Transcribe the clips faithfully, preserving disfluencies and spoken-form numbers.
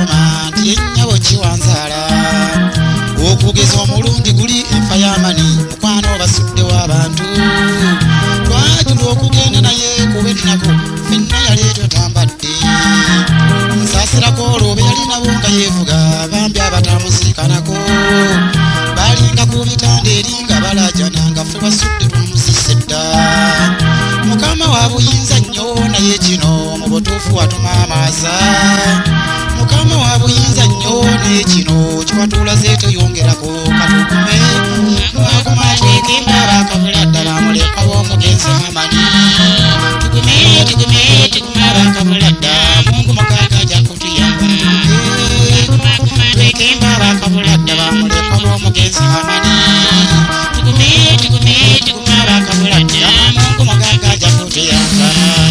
Roma tiennyabo chiwanzala okugeza omulungi guli enfa y'amani mukwano basudde w'abantu twajula okugenda naye kubenako fenna yaleetwa tambadde nsasirako olwo be yali nabo nga yeevuga bambi abatamusiikanako balinga ku bitanda eri nga balajana nga ffe basudde tumusise dda mukama wa buyinza nnyo naye kino mu butuufu watuma amaaza mukama wa buyinza nnyo naye kino kiwatulaze toyongerako katukume mwakuma twekemba bakabula ddala muleka b'omugenzi amani tukume tukume tukuma bakabula dda mungu mukaaga ajja kutuyamba twekemba bakabula dda bamuleka b'omugenzi amani tukume tukume tukuma bakabula dda mungu mukaaga ajja kutuyamba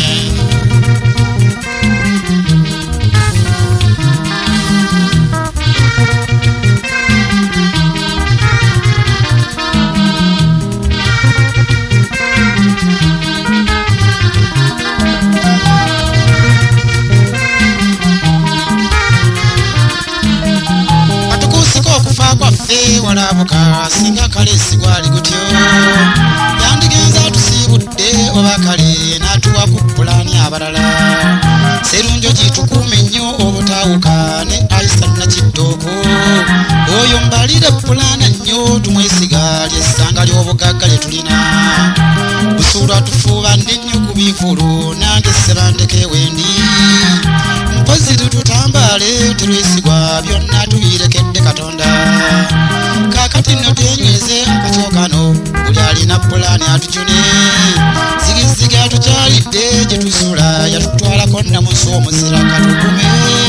walabuka singa kale sigwali gutyo yandigenza tusiibudde oba kale n'atuwa ku pulaani abalala serunjo gitukuume nnyo obutaawuka ne aisa nakittooko oyo mbalire pulaana nnyo tumwesiga lyessanga ly'obugagga lye tulina busuulwa tufuuba nnennyo ku biivulu nange sebandeke wendi mpozi tututambaale tulwesigwa byonna tubirekedde katonda kakati nno tenyweze akatyo kano buli alina pulaani atujune zigizigi atukyalidde gye tusula yatutwalako nnamusi omuzira katukume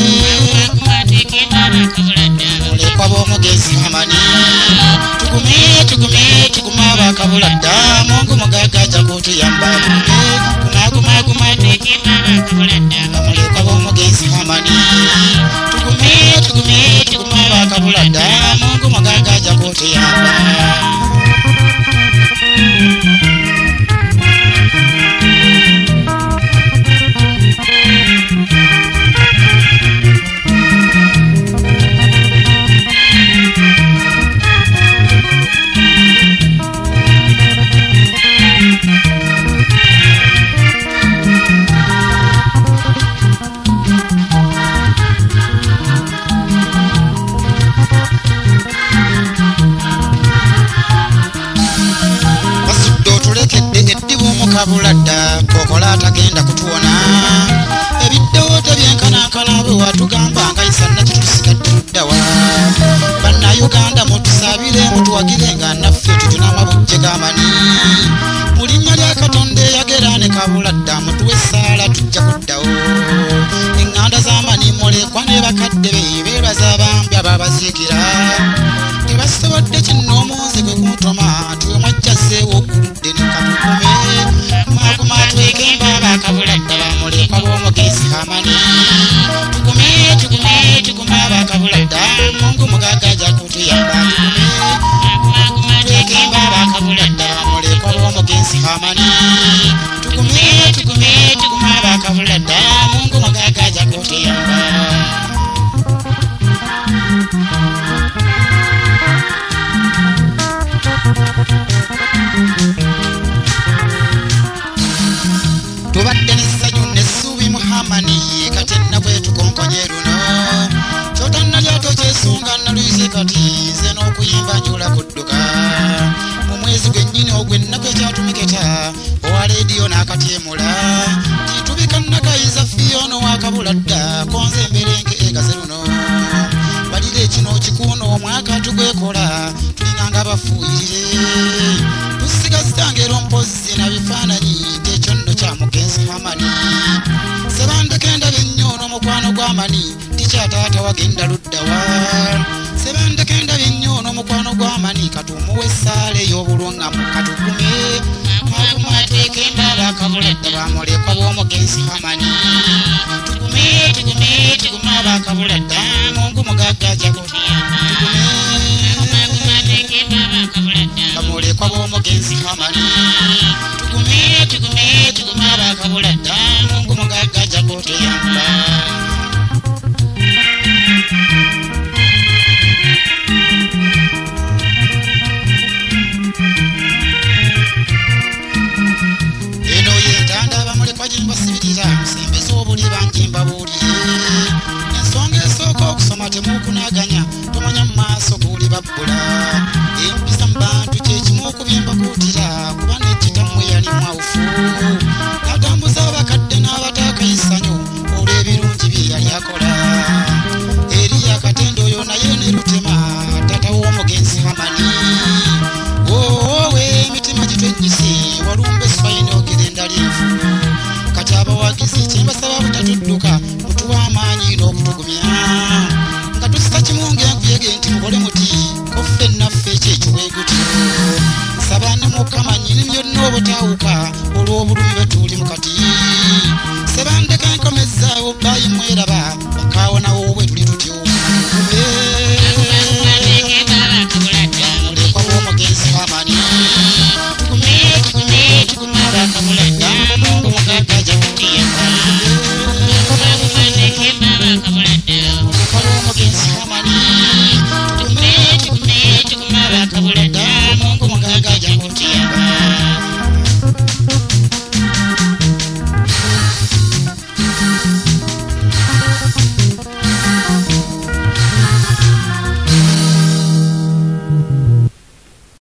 mulekwa b'omugenzi amani tukume tukume tukuma bakabula dda mungu mugagga ajja kutuyamba kumakumaguma mulekwa b'omugenzi amani tukume tukume tukuma bakabula dda mungu mugagga ajja kutuyamba kabuladda kokola atagenda kutuwona ebiddewo tebyenkanankana bwe watugamba nga isanna kitusigadde luddawa bannayuganda mutusabire mutuwagire nga naffe tutuna amabujje g'amani mu linnya lya katonda eyagera ne kabuladda mutuwe essaala tujja kuddawo eŋŋanda z'amani mulekwa ne bakadde be beebaza bambi ababaziikira tebasobodde kinno omunze gwe kumutoma tuwe mwajjazeewo ogguludde ne katukume mwakuma twekemba bakabuladda bamulekwa b'omugenzi amani tukume tukume tukuma bakabuladda mungu mugagga ajja kutuyamba tukume twekemba bakabuladda bamulekwa b'omugenzi amani tukume tukume tukuma bakabuladda mungu mugagga ajja kutuyamba tubadde n'essanyu n'essuubi muhamani kati ennabwe tukonkonye luno kyotannalya tokyesunga naluyise kati nze n'okuyimba njula kudduka mu mwezi gwennyini ogw'ennaku ekyatumeketa owa leediyo n'akatyemula titubika nnakayiza fiyono wakabuladda konze emberenge egaze luno balire ekino kikuuno omwaka tugwekola tulinganga bafuuyirire tusigazitangero mpozi na bifaananyi tekyo nno kya mugenzi amani sebandekenda bennyo n'omukwano gw'amani tikyataata wagenda luddawa sebandekenda bennyo n'omukwano gw'amani katumuwe essaala ey'obulungamu katukume mwakuma twekemba bakabuladda bamulekwa b'omugenzi amani tukume tukume tukuma bakabuladda mungu mugagga ajja kutuyamba bamulekwa b'omugenzi amani tukume tukume tukuma bakabuladda mungu mugagga ajja kutuyamba mbabuulire ensonga esooka okusoma temukunaganya tomanya mu maaso kuuli babbula empisa mu bantu kyekimu okubyembakuutira kuba nekitammwe yali mwawufu atambuza abakadde n'abataakayisanyo olw'ebirungi bye yali akola eriya katende oyo naye ne Rutema tata w'omugenzi Hamani wowe emitima gitwennyise walumba eswayini ogenda liivu kati abawagizi kyembasaba butatudduka mutuwa amaanyi n'okutugumya nga tusita kimu ng'enkuyege nti mukole muti koffe naffe ekyekiweeguti nsaba ne Mukama nnyini byonna obutaawuka olw'obulumi bwe tuuli mu kati